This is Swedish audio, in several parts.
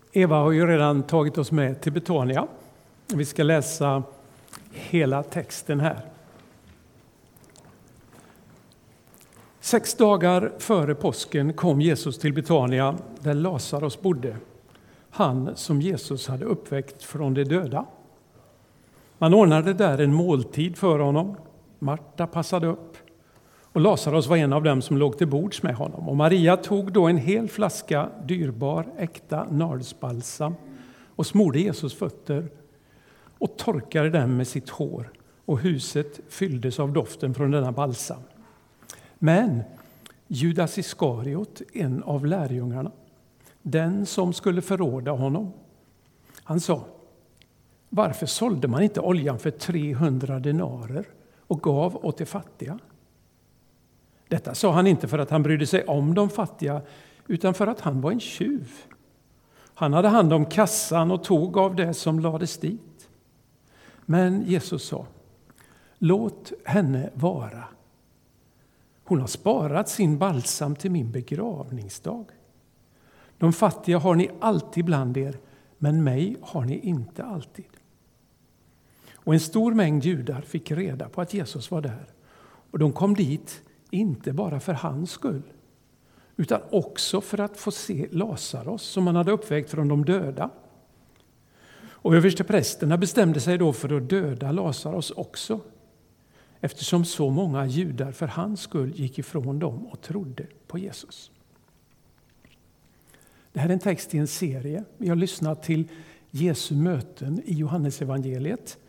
Eva har ju redan tagit oss med till Betania. Vi ska läsa hela texten här. 6 dagar före påsken kom Jesus till Betania där Lazarus bodde. Han som Jesus hade uppväckt från de döda. Man ordnade där en måltid för honom. Marta passade upp. Och Lazarus var en av dem som låg till bords med honom. Och Maria tog då en hel flaska dyrbar, äkta nardusbalsam och smorde Jesus fötter och torkade dem med sitt hår. Och huset fylldes av doften från denna balsam. Men Judas Iskariot, en av lärjungarna, den som skulle förråda honom, han sa: varför sålde man inte oljan för 300 denarer och gav åt de fattiga? Detta sa han inte för att han brydde sig om de fattiga, utan för att han var en tjuv. Han hade hand om kassan och tog av det som lades dit. Men Jesus sa: låt henne vara. Hon har sparat sin balsam till min begravningsdag. De fattiga har ni alltid bland er, men mig har ni inte alltid. Och en stor mängd judar fick reda på att Jesus var där. Och de kom dit inte bara för hans skull, utan också för att få se Lazarus som han hade uppväckt från de döda. Och översteprästerna bestämde sig då för att döda Lazarus också, eftersom så många judar för hans skull gick ifrån dem och trodde på Jesus. Det här är en text i en serie. Vi har lyssnat till Jesu möten i Johannesevangeliet.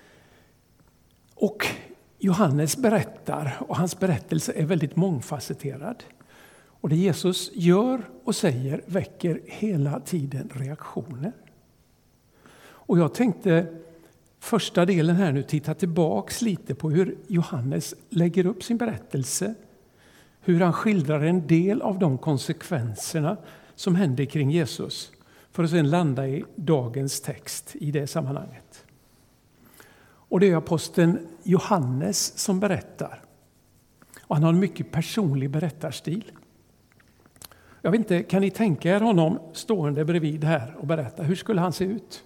Och Johannes berättar, och hans berättelse är väldigt mångfacetterad. Och det Jesus gör och säger väcker hela tiden reaktioner. Och jag tänkte första delen här nu titta tillbaks lite på hur Johannes lägger upp sin berättelse. Hur han skildrar en del av de konsekvenserna som händer kring Jesus. För att sedan landa i dagens text i det sammanhanget. Och det är aposteln Johannes som berättar. Och han har en mycket personlig berättarstil. Jag vet inte, kan ni tänka er honom stående bredvid här och berätta? Hur skulle han se ut?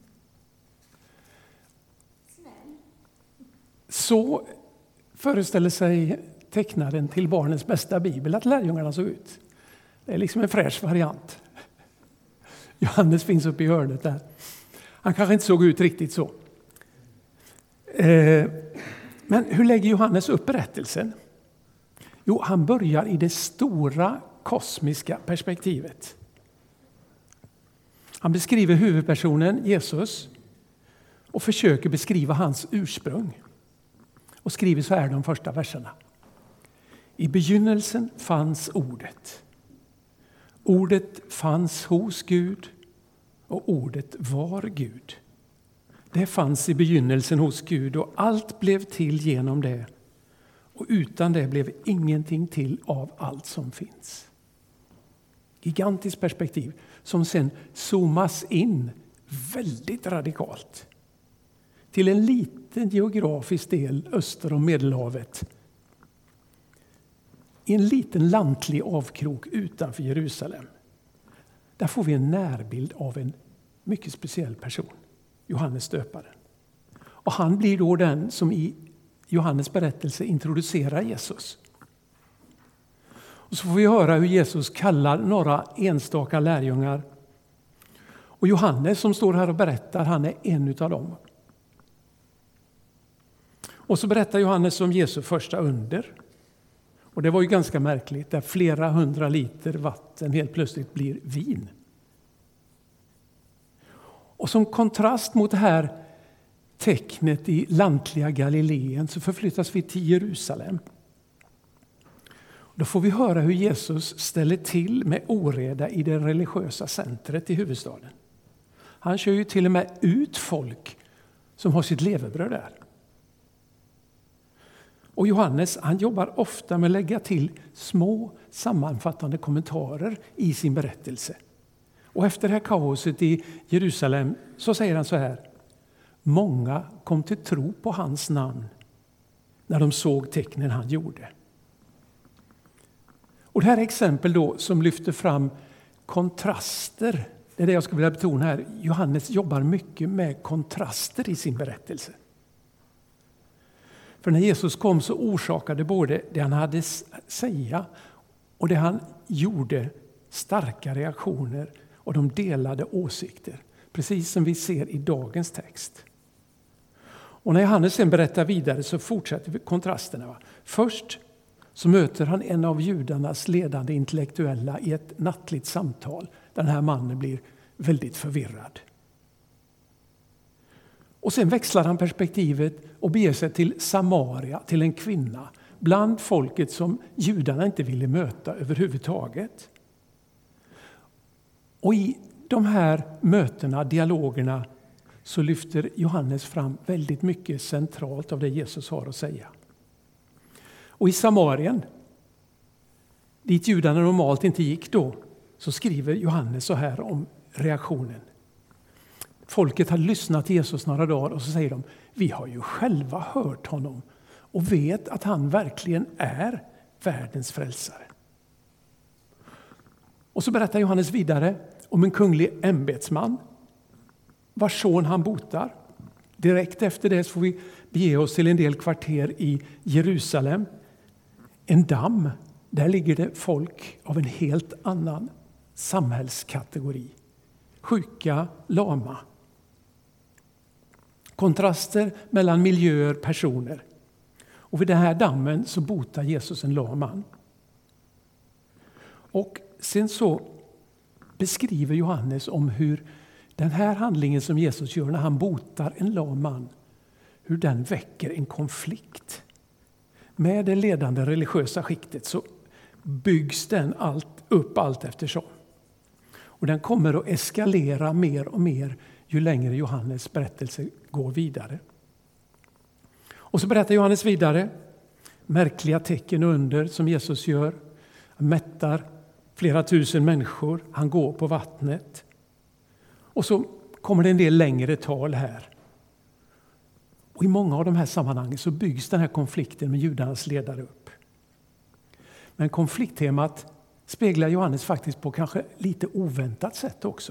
Så föreställer sig tecknaren till Barnens bästa bibel att lärjungarna såg ut. Det är liksom en fräsch variant. Johannes finns uppe i hörnet där. Han kanske inte såg ut riktigt så. Men hur lägger Johannes upp berättelsen? Jo, han börjar i det stora kosmiska perspektivet. Han beskriver huvudpersonen Jesus och försöker beskriva hans ursprung. Och skriver så här de första verserna. I begynnelsen fanns ordet. Ordet fanns hos Gud och ordet var Gud. Det fanns i begynnelsen hos Gud och allt blev till genom det. Och utan det blev ingenting till av allt som finns. Gigantiskt perspektiv som sen zoomas in väldigt radikalt. Till en liten geografisk del öster om Medelhavet. I en liten lantlig avkrok utanför Jerusalem. Där får vi en närbild av en mycket speciell person. Johannes döparen. Och han blir då den som i Johannes berättelse introducerar Jesus. Och så får vi höra hur Jesus kallar några enstaka lärjungar. Och Johannes som står här och berättar, han är en utav dem. Och så berättar Johannes om Jesu första under. Och det var ju ganska märkligt, där flera 100 liter vatten helt plötsligt blir vin. Och som kontrast mot det här tecknet i lantliga Galileen så förflyttas vi till Jerusalem. Då får vi höra hur Jesus ställer till med oreda i det religiösa centret i huvudstaden. Han kör ju till och med ut folk som har sitt levebröd där. Och Johannes, han jobbar ofta med att lägga till små sammanfattande kommentarer i sin berättelse. Och efter det här kaoset i Jerusalem så säger han så här. Många kom till tro på hans namn när de såg tecknen han gjorde. Och det här är exempel då som lyfter fram kontraster Det är det jag skulle vilja betona här. Johannes jobbar mycket med kontraster i sin berättelse. För när Jesus kom så orsakade både det han hade säga och det han gjorde starka reaktioner och de delade åsikter. Precis som vi ser i dagens text. Och när Johannes sen berättar vidare så fortsätter kontrasterna. Först så möter han en av judarnas ledande intellektuella i ett nattligt samtal. Den här mannen blir väldigt förvirrad. Och sen växlar han perspektivet och beger sig till Samaria, till en kvinna. Bland folket som judarna inte ville möta överhuvudtaget. Och i de här mötena, dialogerna, så lyfter Johannes fram väldigt mycket centralt av det Jesus har att säga. Och i Samarien, dit judarna normalt inte gick då, så skriver Johannes så här om reaktionen. Folket har lyssnat till Jesus några dagar och så säger de, vi har ju själva hört honom och vet att han verkligen är världens frälsare. Och så berättar Johannes vidare om en kunglig ämbetsman vars son han botar. Direkt efter det så får vi bege oss till en del kvarter i Jerusalem. En damm, där ligger det folk av en helt annan samhällskategori. Sjuka, lama. Kontraster mellan miljöer, personer. Och vid den här dammen så botar Jesus en lam man. Och sen så beskriver Johannes om hur den här handlingen som Jesus gör när han botar en lam man, hur den väcker en konflikt. Med det ledande religiösa skiktet så byggs den upp allt eftersom. Och den kommer att eskalera mer och mer ju längre Johannes berättelse går vidare. Och så berättar Johannes vidare märkliga tecken och under som Jesus gör. Han mättar flera tusen människor, han går på vattnet. Och så kommer det en del längre tal här. Och i många av de här sammanhangen så byggs den här konflikten med judarnas ledare upp. Men konflikttemat speglar Johannes faktiskt på kanske lite oväntat sätt också.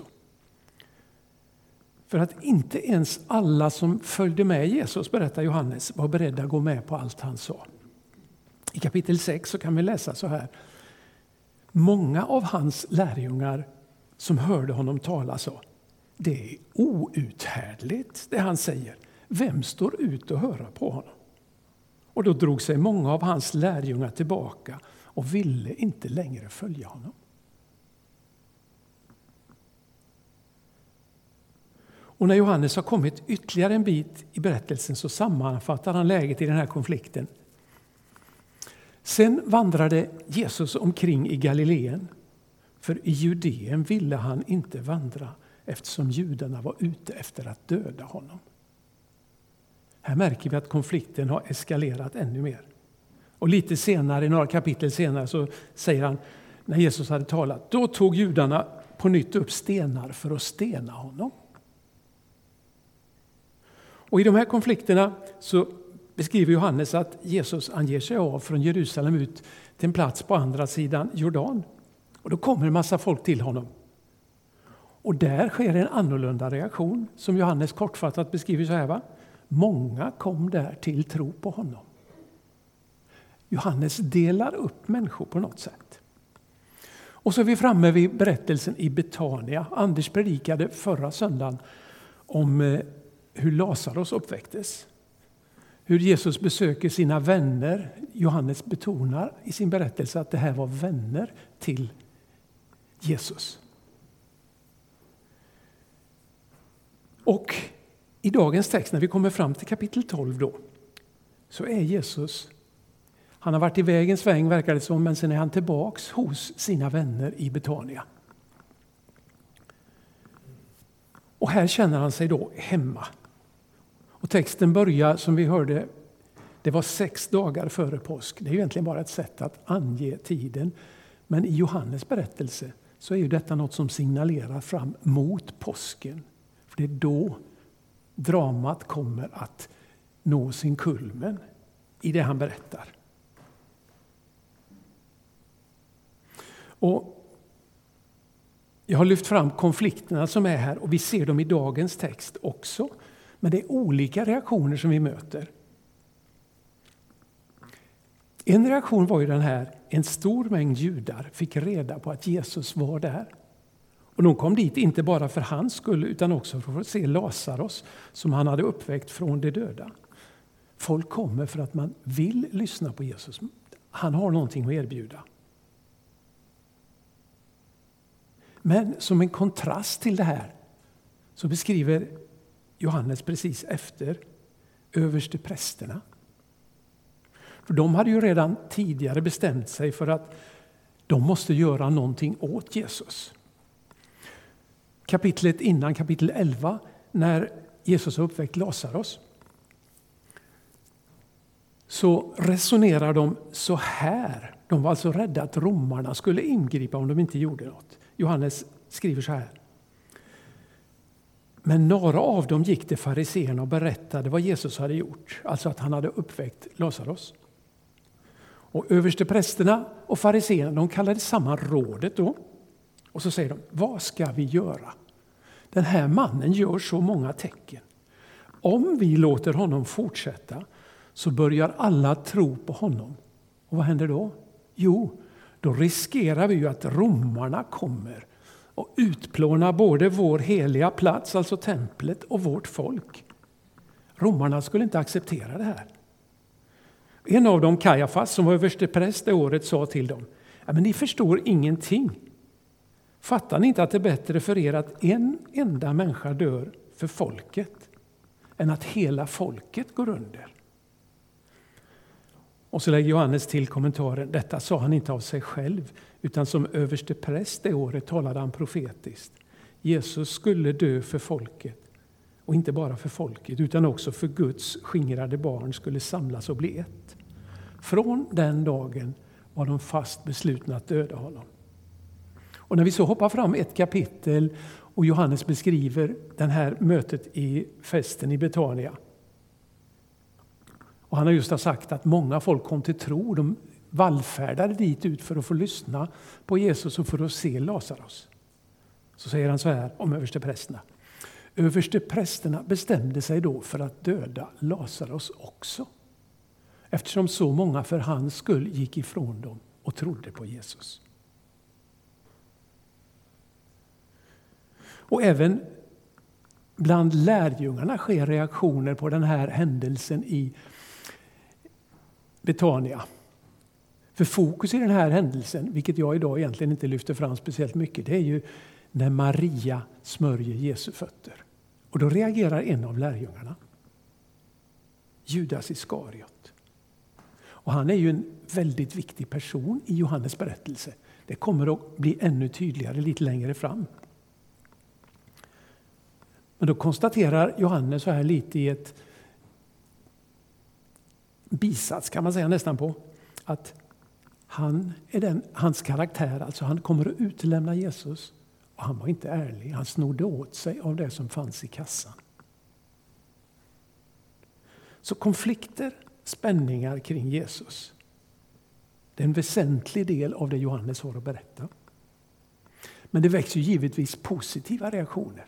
För att inte ens alla som följde med Jesus, berättar Johannes, var beredda att gå med på allt han sa. I kapitel 6 så kan vi läsa så här. Många av hans lärjungar som hörde honom tala sa, det är outhärdligt det han säger. Vem står ut och höra på honom? Och då drog sig många av hans lärjungar tillbaka och ville inte längre följa honom. Och när Johannes har kommit ytterligare en bit i berättelsen så sammanfattar han läget i den här konflikten. Sen vandrade Jesus omkring i Galileen, för i Judeen ville han inte vandra eftersom judarna var ute efter att döda honom. Här märker vi att konflikten har eskalerat ännu mer. Och lite senare, några kapitel senare, så säger han, när Jesus hade talat, då tog judarna på nytt upp stenar för att stena honom. Och i de här konflikterna så beskriver Johannes att Jesus ger sig av från Jerusalem ut till en plats på andra sidan Jordan. Och då kommer en massa folk till honom. Och där sker en annorlunda reaktion som Johannes kortfattat beskriver så här. Många kom där till tro på honom. Johannes delar upp människor på något sätt. Och så är vi framme vid berättelsen i Betania. Anders predikade förra söndagen om hur Lazarus uppväcktes. Hur Jesus besöker sina vänner. Johannes betonar i sin berättelse att det här var vänner till Jesus. Och i dagens text när vi kommer fram till kapitel 12 då, så är Jesus, han har varit i vägens sväng verkar det som, men sen är han tillbaks hos sina vänner i Betania. Och här känner han sig då hemma. Och texten börjar som vi hörde, det var 6 dagar före påsk. Det är ju egentligen bara ett sätt att ange tiden. Men i Johannes berättelse så är ju detta något som signalerar fram mot påsken. För det är då dramat kommer att nå sin kulmen i det han berättar. Och Jag har lyft fram konflikterna som är här och vi ser dem i dagens text också. Men det är olika reaktioner som vi möter. En reaktion var ju den här, en stor mängd judar fick reda på att Jesus var där. Och de kom dit inte bara för hans skull utan också för att se Lazarus som han hade uppväckt från de döda. Folk kommer för att man vill lyssna på Jesus. Han har någonting att erbjuda. Men som en kontrast till det här så beskriver Johannes precis efter översteprästerna. För de hade ju redan tidigare bestämt sig för att de måste göra någonting åt Jesus. Kapitlet innan, kapitel 11, när Jesus har uppväckt Lazarus, så resonerar de så här. De var alltså rädda att romarna skulle ingripa om de inte gjorde något. Johannes skriver så här. Men några av dem gick till fariseerna och berättade vad Jesus hade gjort. Alltså att han hade uppväckt Lazarus. Och översteprästerna och fariseerna, de kallade samman rådet då. Och så säger de, vad ska vi göra? Den här mannen gör så många tecken. Om vi låter honom fortsätta så börjar alla tro på honom. Och vad händer då? Jo, då riskerar vi ju att romarna kommer och utplånar både vår heliga plats, alltså templet, och vårt folk. Romarna skulle inte acceptera det här. En av dem, Kajafas, som var överstepräst det året, sa till dem, ja, men ni förstår ingenting. Fattar ni inte att det är bättre för er att en enda människa dör för folket än att hela folket går under? Och så lägger Johannes till kommentaren, detta sa han inte av sig själv, utan som överstepräst det året talade han profetiskt. Jesus skulle dö för folket, och inte bara för folket, utan också för Guds skingrade barn skulle samlas och bli ett. Från den dagen var de fast beslutna att döda honom. Och när vi så hoppar fram ett kapitel och Johannes beskriver det här mötet i festen i Betania. Och han har just sagt att många folk kom till tro. De vallfärdade dit ut för att få lyssna på Jesus och för att se Lazarus. Så säger han så här om översteprästerna. Översteprästerna bestämde sig då för att döda Lazarus också. Eftersom så många för hans skull gick ifrån dem och trodde på Jesus. Och även bland lärjungarna sker reaktioner på den här händelsen i Betania. För fokus i den här händelsen, vilket jag idag egentligen inte lyfter fram speciellt mycket, det är ju när Maria smörjer Jesu fötter. Och då reagerar en av lärjungarna, Judas Iskariot. Och han är ju en väldigt viktig person i Johannes berättelse. Det kommer att bli ännu tydligare lite längre fram. Men då konstaterar Johannes så här lite i ett bisats kan man säga nästan på, att hans karaktär, alltså han kommer att utlämna Jesus, och han var inte ärlig, han snodde åt sig av det som fanns i kassan. Så konflikter, spänningar kring Jesus, det är en väsentlig del av det Johannes har att berätta. Men det väcks ju givetvis positiva reaktioner.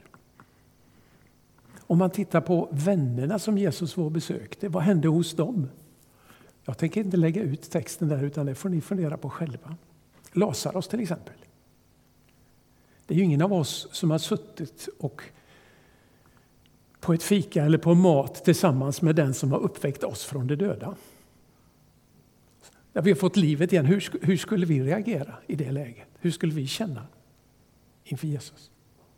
Om man tittar på vännerna som Jesus var och besökte, vad hände hos dem? Jag tänker inte lägga ut texten där, utan det får ni fundera på själva. Lazarus till exempel. Det är ju ingen av oss som har suttit och på ett fika eller på mat tillsammans med den som har uppväckt oss från de döda. När vi har fått livet igen, hur skulle vi reagera i det läget? Hur skulle vi känna inför Jesus?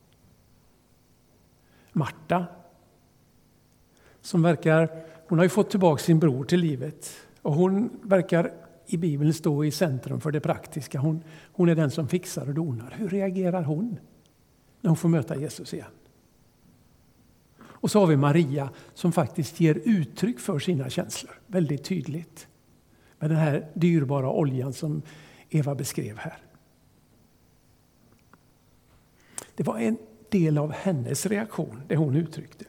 Marta, som hon har ju fått tillbaka sin bror till livet. Och hon verkar i Bibeln stå i centrum för det praktiska. Hon är den som fixar och donar. Hur reagerar hon när hon får möta Jesus igen? Och så har vi Maria som faktiskt ger uttryck för sina känslor väldigt tydligt. Med den här dyrbara oljan som Eva beskrev här. Det var en del av hennes reaktion, det hon uttryckte.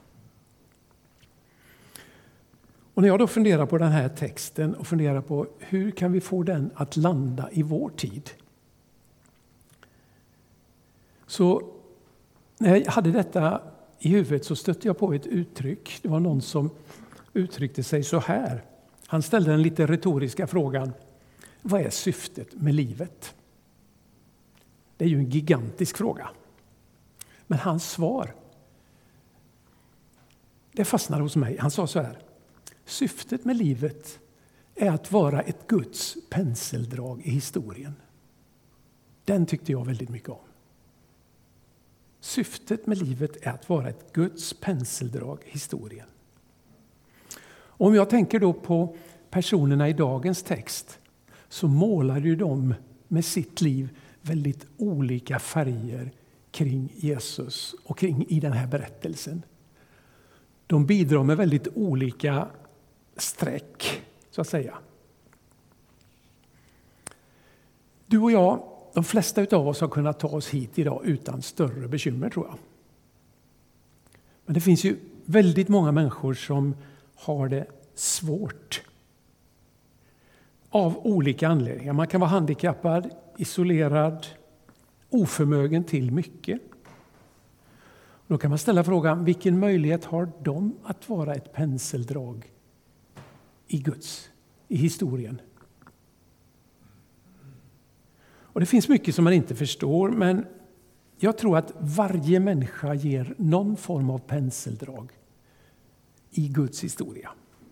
Och när jag då funderar på den här texten och funderar på hur kan vi få den att landa i vår tid? Så när jag hade detta i huvudet så stötte jag på ett uttryck. Det var någon som uttryckte sig så här. Han ställde den lite retoriska frågan: vad är syftet med livet? Det är ju en gigantisk fråga. Men hans svar, det fastnade hos mig. Han sa så här: syftet med livet är att vara ett Guds penseldrag i historien. Den tyckte jag väldigt mycket om. Syftet med livet är att vara ett Guds penseldrag i historien. Om jag tänker då på personerna i dagens text, så målar ju de med sitt liv väldigt olika färger kring Jesus och kring i den här berättelsen. De bidrar med väldigt olika streck, så att säga. Du och jag, de flesta av oss har kunnat ta oss hit idag utan större bekymmer, tror jag. Men det finns ju väldigt många människor som har det svårt. Av olika anledningar. Man kan vara handikappad, isolerad, oförmögen till mycket. Då kan man ställa frågan: vilken möjlighet har de att vara ett penseldrag i historien? Och det finns mycket som man inte förstår, men jag tror att varje människa ger någon form av penseldrag i Guds historia.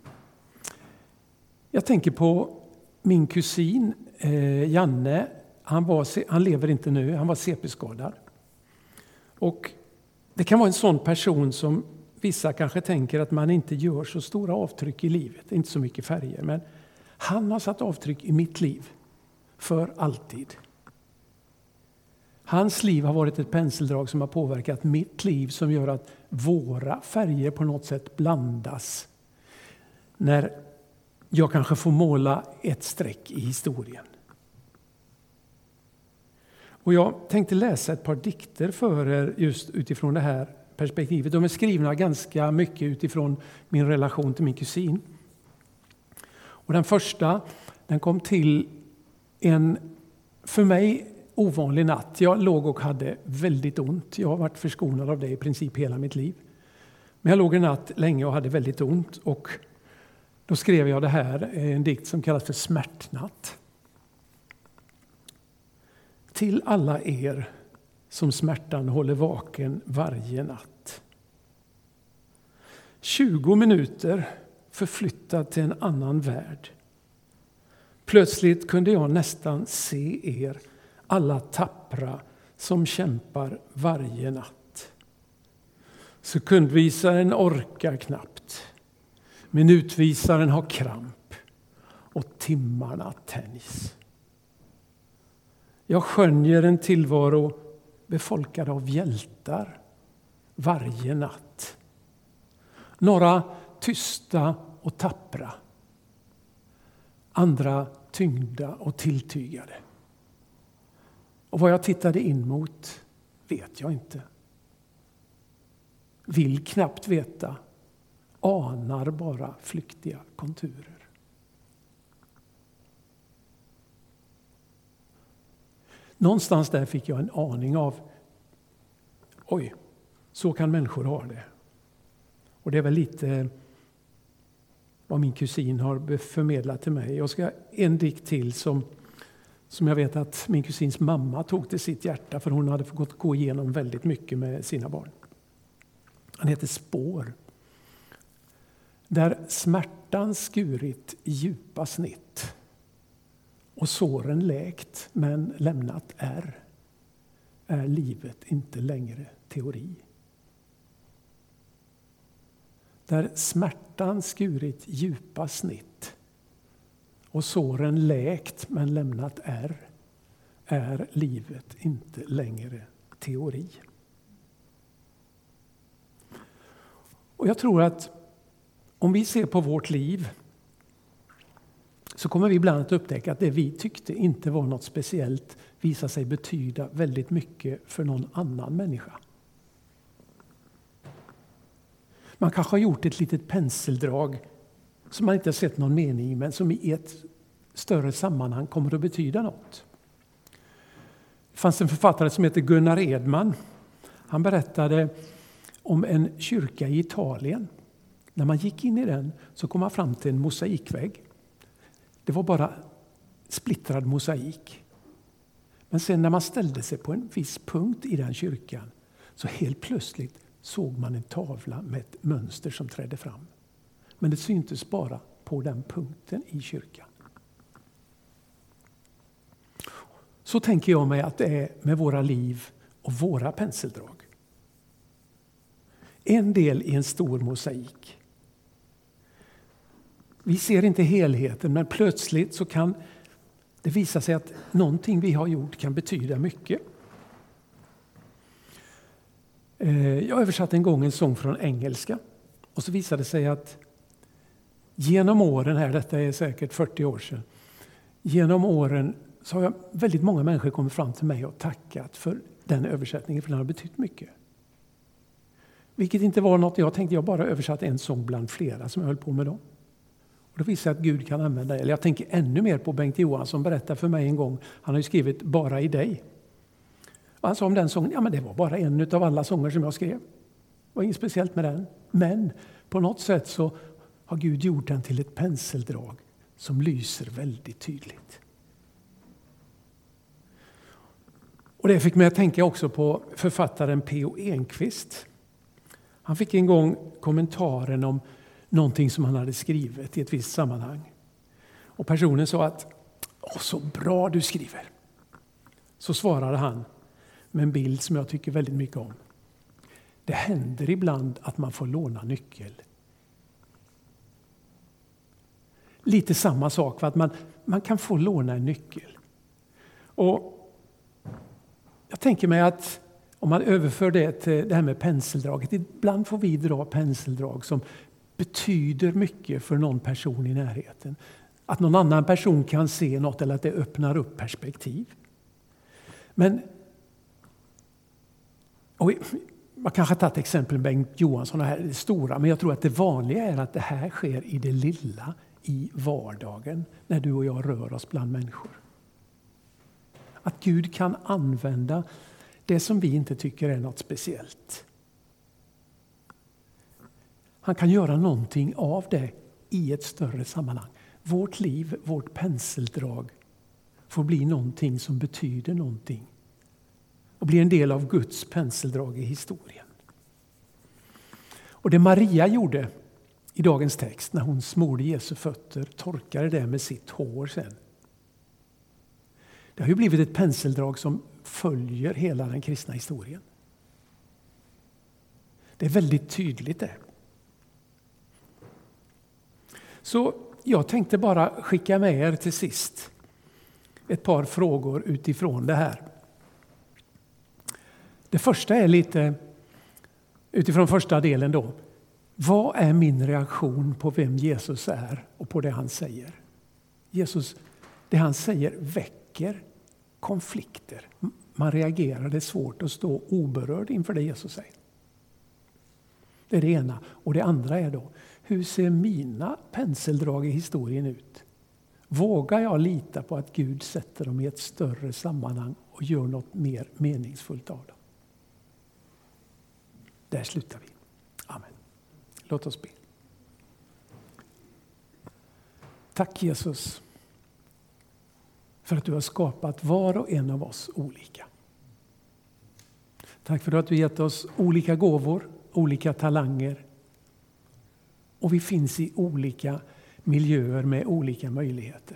Jag tänker på min kusin Janne. Han lever inte nu, han var CP-skadad. Och det kan vara en sån person som vissa kanske tänker att man inte gör så stora avtryck i livet, inte så mycket färger. Men han har satt avtryck i mitt liv för alltid. Hans liv har varit ett penseldrag som har påverkat mitt liv, som gör att våra färger på något sätt blandas när jag kanske får måla ett streck i historien. Och jag tänkte läsa ett par dikter för er just utifrån det här perspektivet. De är skrivna ganska mycket utifrån min relation till min kusin. Och den första, den kom till en för mig ovanlig natt. Jag låg och hade väldigt ont. Jag har varit förskonad av det i princip hela mitt liv. Men jag låg en natt länge och hade väldigt ont. Och då skrev jag det här, en dikt som kallas för Smärtnatt. Till alla er som smärtan håller vaken varje natt. 20 minuter förflyttad till en annan värld. Plötsligt kunde jag nästan se er, alla tappra som kämpar varje natt. Sekundvisaren orkar knappt. Minutvisaren har kramp och timmarna tänjs. Jag skönjer en tillvaro befolkad av hjältar varje natt. Några tysta och tappra. Andra tyngda och tilltygade. Och vad jag tittade in mot vet jag inte. Vill knappt veta. Anar bara flyktiga konturer. Någonstans där fick jag en aning av, oj, så kan människor ha det. Och det är väl lite vad min kusin har förmedlat till mig. Jag ska en dikt till som jag vet att min kusins mamma tog till sitt hjärta, för hon hade fått gå igenom väldigt mycket med sina barn. Han heter Spår. Där smärtan skurit i djupa snitt och såren läkt men lämnat är livet inte längre teori. Där smärtan skurit djupa snitt och såren läkt men lämnat är livet inte längre teori. Och jag tror att om vi ser på vårt liv så kommer vi ibland att upptäcka att det vi tyckte inte var något speciellt visar sig betyda väldigt mycket för någon annan människa. Man kanske har gjort ett litet penseldrag som man inte har sett någon mening i, men som i ett större sammanhang kommer att betyda något. Det Det fanns en författare som heter Gunnar Edman. Han berättade om en kyrka i Italien. När man gick in i den så kom man fram till en mosaikvägg. Det var bara splittrad mosaik. Men sen när man ställde sig på en viss punkt i den kyrkan så helt plötsligt såg man en tavla med ett mönster som trädde fram. Men det syntes bara på den punkten i kyrkan. Så tänker jag mig att det är med våra liv och våra penseldrag. En del i en stor mosaik. Vi ser inte helheten, men plötsligt så kan det visa sig att någonting vi har gjort kan betyda mycket. Jag översatte en gång en sång från engelska. Och så visade det sig att genom åren här, detta är säkert 40 år sedan. Genom åren så har väldigt många människor kommit fram till mig och tackat för den översättningen, för den har betytt mycket. Vilket inte var något jag tänkte, jag bara översatte en sång bland flera som jag höll på med då. Och då visade jag att Gud kan använda det. Eller jag tänker ännu mer på Bengt Johansson som berättade för mig en gång. Han har ju skrivit Bara i dig. Och han sa om den sången, ja men det var bara en av alla sånger som jag skrev. Det var inget speciellt med den. Men på något sätt så har Gud gjort den till ett penseldrag som lyser väldigt tydligt. Och det fick mig att tänka också på författaren P.O. Enquist. Han fick en gång kommentaren om någonting som han hade skrivit i ett visst sammanhang. Och personen sa att så bra du skriver. Så svarade han med en bild som jag tycker väldigt mycket om. Det händer ibland att man får låna nyckel. Lite samma sak, för att man kan få låna en nyckel. Och jag tänker mig att om man överför det till det här med penseldraget. Ibland får vi dra penseldrag som betyder mycket för någon person i närheten. Att någon annan person kan se något eller att det öppnar upp perspektiv. Men man kanske har tagit exempel med Bengt Johansson här, det stora. Men jag tror att det vanliga är att det här sker i det lilla, i vardagen. När du och jag rör oss bland människor. Att Gud kan använda det som vi inte tycker är något speciellt. Han kan göra någonting av det i ett större sammanhang. Vårt liv, vårt penseldrag får bli någonting som betyder någonting. Och bli en del av Guds penseldrag i historien. Och det Maria gjorde i dagens text när hon smorde Jesu fötter, torkade det med sitt hår sen. Det har ju blivit ett penseldrag som följer hela den kristna historien. Det är väldigt tydligt det. Så jag tänkte bara skicka med er till sist ett par frågor utifrån det här. Det första är lite utifrån första delen då. Vad är min reaktion på vem Jesus är och på det han säger? Jesus, det han säger väcker konflikter. Man reagerar, det är svårt att stå oberörd inför det Jesus säger. Det är det ena. Och det andra är då, hur ser mina penseldrag i historien ut? Vågar jag lita på att Gud sätter dem i ett större sammanhang och gör något mer meningsfullt av dem? Där slutar vi. Amen. Låt oss be. Tack Jesus för att du har skapat var och en av oss olika. Tack för att du har gett oss olika gåvor, olika talanger. Och vi finns i olika miljöer med olika möjligheter.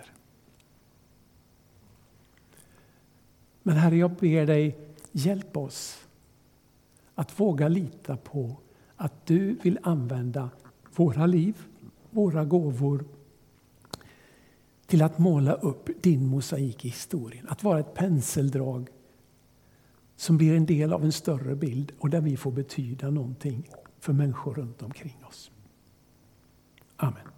Men Herre, jag ber dig, hjälp oss att våga lita på att du vill använda våra liv, våra gåvor till att måla upp din mosaik i historien. Att vara ett penseldrag som blir en del av en större bild och där vi får betyda någonting för människor runt omkring oss. Amen.